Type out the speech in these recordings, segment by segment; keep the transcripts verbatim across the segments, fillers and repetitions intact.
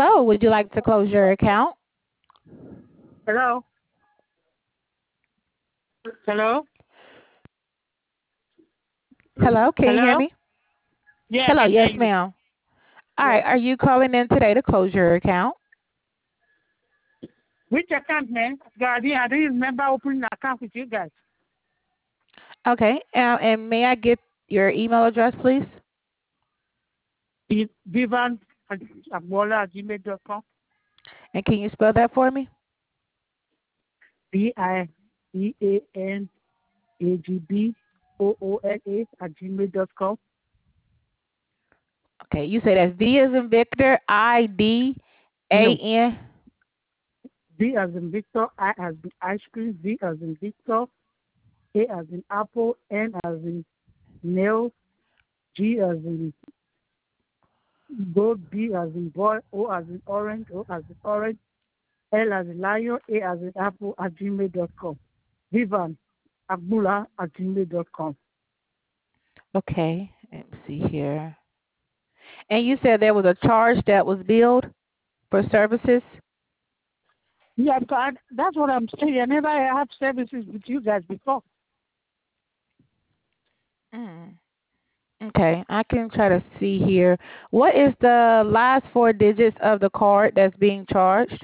Hello, would you like to close your account? Hello? Hello? Hello, can you hear Hello? me? Yeah, I Hello, can hear yes, you. ma'am. All Yeah. right, are you calling in today to close your account? Which account, man? God, I didn't, I didn't remember opening an account with you guys. Okay, uh, and may I get your email address, please? It's Vivan Agbola at gmail dot com. And can you spell that for me? B I E A N A G B O O L A at gmail dot com. Okay, you say that's V as in Victor, I D A No. N. V as in Victor, I as in ice cream, V as in Victor, A as in apple, N as in nail, G as in gold, B as in boy, O as in orange, O as in orange, L as in lion, A as in apple at gmail dot com. Vivan Agbula at gmail dot com. Okay, let me see here. And you said there was a charge that was billed for services? Yeah, God, that's what I'm saying. I never had services with you guys before. Mm. Okay, I can try to see here. What is the last four digits of the card that's being charged?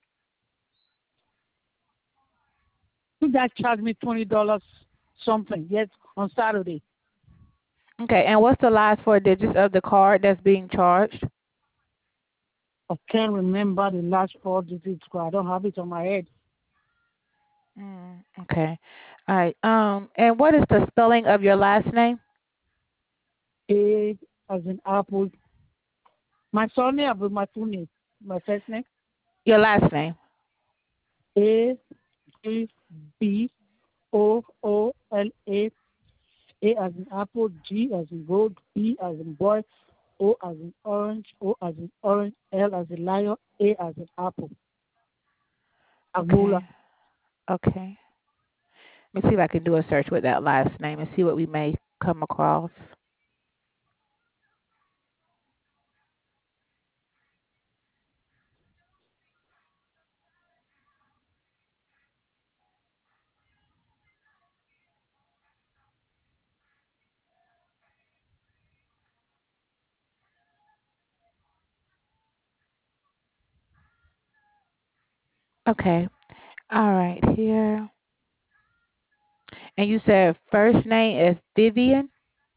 You guys charged me twenty dollars something, yes, on Saturday. Okay, and what's the last four digits of the card that's being charged? I can't remember the last four digits because I don't have it on my head. Mm, okay. All right. Um, and what is the spelling of your last name? A as in apple. My surname with my full name. My first name. Your last name. A G B O O L A. A as in apple, G as in gold, B as in boy, O as in orange, O as in orange, L as in lion, A as in apple. Agbola. Okay. Okay. Let me see if I can do a search with that last name and see what we may come across. Okay. All right. Here. And you said first name is Vivian?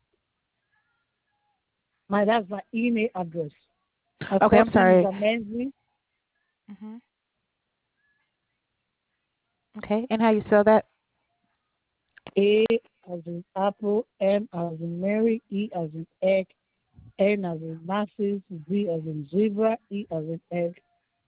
My that's my email address. My Okay, I'm first name is sorry. Amenzi. hmm Okay. And how you spell that? A as in apple, M as in Mary, E as in egg, N as in Narcissus, Z as in zebra, E as in egg.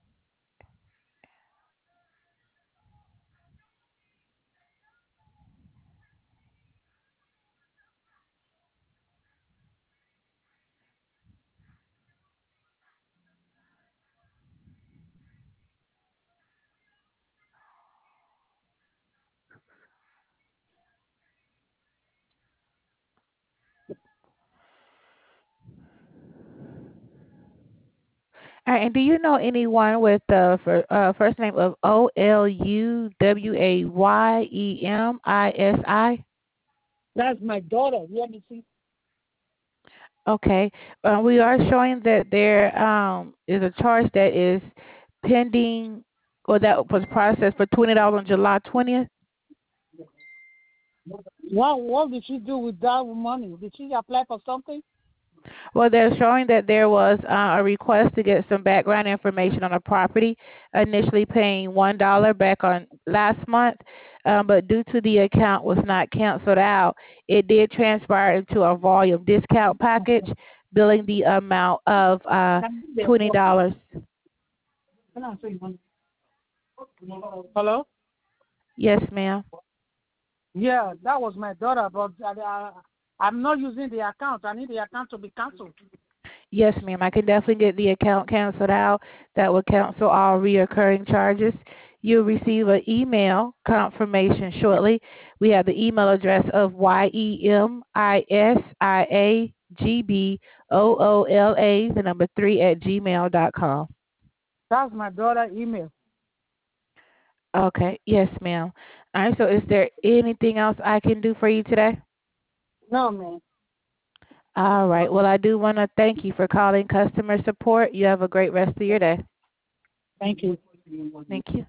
All right. And do you know anyone with the fir- uh, first name of O L U W A Y E M I S I? That's my daughter. Let me see. Okay. Uh, we are showing that there um, is a charge that is pending or that was processed for twenty dollars on July twentieth. What what did she do with that money? Did she apply for something? Well, they're showing that there was uh, a request to get some background information on a property, initially paying one dollar back on last month, um, but due to the account was not canceled out, it did transpire into a volume discount package, billing the amount of uh, twenty dollars. Hello? Yes, ma'am. Yeah, that was my daughter, but I, I, I'm not using the account. I need the account to be cancelled. Yes, ma'am. I can definitely get the account canceled out. That will cancel all reoccurring charges. You'll receive an email confirmation shortly. We have the email address of Y E M I S I A G B O O L A, the number three at gmail dot com. That's my daughter's email. Okay. Yes, ma'am. All right. So, is there anything else I can do for you today? No, man. All right. Well, I do want to thank you for calling customer support. You have a great rest of your day. Thank you. Thank you.